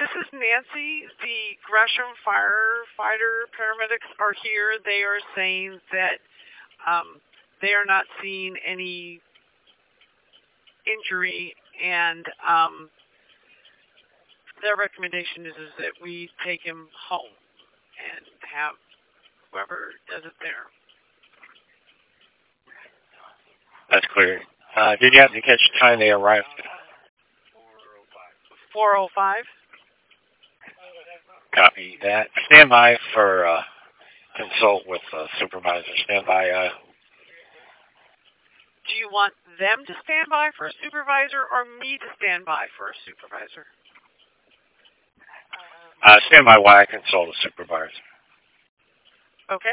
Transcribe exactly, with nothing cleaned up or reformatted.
this is Nancy. The Gresham firefighter paramedics are here. They are saying that um, they are not seeing any injury, and um, their recommendation is, is that we take him home and have whoever does it there. That's clear. Uh, did you have to catch the time they arrived? four oh five. Copy that. Stand by for uh, consult with uh, supervisor. Stand by. Uh, Do you want them to stand by for a supervisor or me to stand by for a supervisor? Uh, stand by while I consult a supervisor.